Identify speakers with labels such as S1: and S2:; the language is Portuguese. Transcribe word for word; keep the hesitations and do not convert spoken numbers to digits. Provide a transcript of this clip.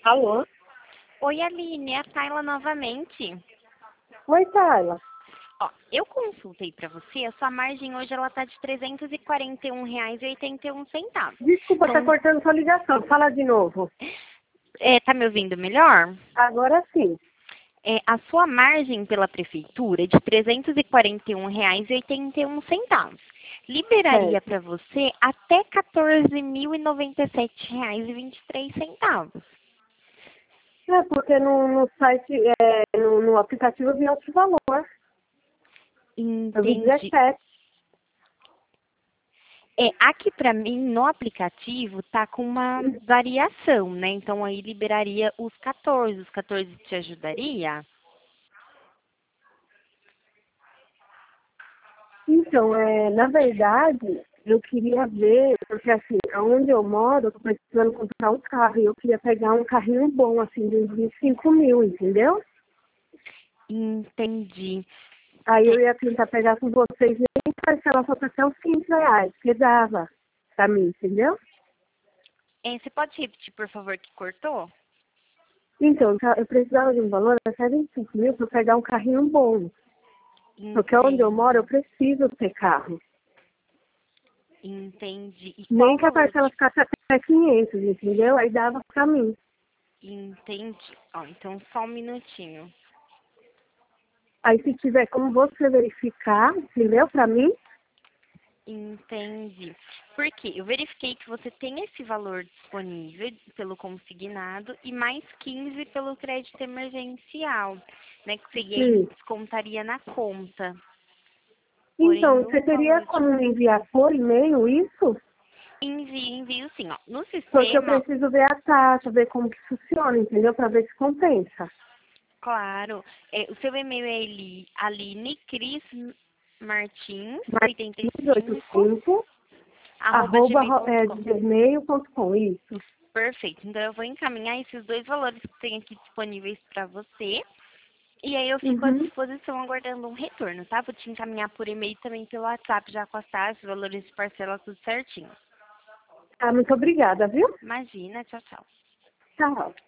S1: Alô?
S2: Oi, Aline, é a Tayla novamente.
S1: Oi, Tayla.
S2: Ó, eu consultei para você, a sua margem hoje ela tá de trezentos e quarenta e um reais e oitenta e um centavos.
S1: Desculpa, tá
S2: Então,
S1: cortando sua ligação. Fala de novo.
S2: é, tá me ouvindo melhor?
S1: Agora sim.
S2: É, a sua margem pela prefeitura é de trezentos e quarenta e um reais e oitenta e um centavos. Liberaria
S1: Certo.
S2: para você até quatorze mil e noventa e sete reais e vinte e três centavos.
S1: É porque no, no site, é, no, no aplicativo eu vi outro valor. Eu vi
S2: Entendi.
S1: dezessete.
S2: É, aqui para mim, no aplicativo, tá com uma variação, né? Então aí liberaria os quatorze. Os quatorze te ajudaria?
S1: Então, é, na verdade, eu queria ver, porque assim, onde eu moro, eu tô precisando comprar um carro. E eu queria pegar um carrinho bom, assim, de uns vinte e cinco mil, entendeu?
S2: Entendi.
S1: Aí
S2: É,
S1: eu ia tentar pegar com vocês e nem parcelar só até uns quinze reais, que dava pra mim, entendeu?
S2: é, você pode repetir, por favor, que cortou?
S1: Então, tá, eu precisava de um valor até vinte e cinco mil para pegar um carrinho bom. Porque onde eu moro, eu
S2: Entendo.
S1: preciso ter carro.
S2: Entendi. E qual
S1: Nem
S2: o
S1: que a
S2: valor
S1: parcela
S2: de...
S1: ficasse até quinhentos, entendeu? Aí dava pra mim.
S2: Entendi. Ó, então só um minutinho.
S1: Aí se tiver como você verificar, entendeu? Pra mim,
S2: Entendi. Por quê? Eu verifiquei que você tem esse valor disponível pelo consignado e mais quinze pelo crédito emergencial, né? Que seria,
S1: sim.
S2: descontaria na conta. Porém,
S1: Então, você
S2: no
S1: teria
S2: valor de...
S1: como me enviar por e-mail isso?
S2: Envio, envio sim, ó. No
S1: Porque eu
S2: sistema,
S1: preciso ver a taxa, ver como que funciona, entendeu? Pra ver se compensa.
S2: claro, é, o seu e-mail é ali, Aline Cris Martins, oitenta e
S1: Martins oitenta e
S2: cinco
S1: cinco
S2: arroba
S1: arroba
S2: gmail ponto
S1: é,
S2: com.
S1: gmail ponto com, isso.
S2: Perfeito. Então eu vou encaminhar esses dois valores que tem aqui disponíveis para você. E aí eu fico à
S1: Uhum.
S2: disposição aguardando um retorno, tá? Vou te encaminhar por e-mail também pelo WhatsApp, já com as taxas, valores de parcela, tudo certinho.
S1: Ah, muito obrigada, viu?
S2: Imagina, tchau, tchau.
S1: Tchau.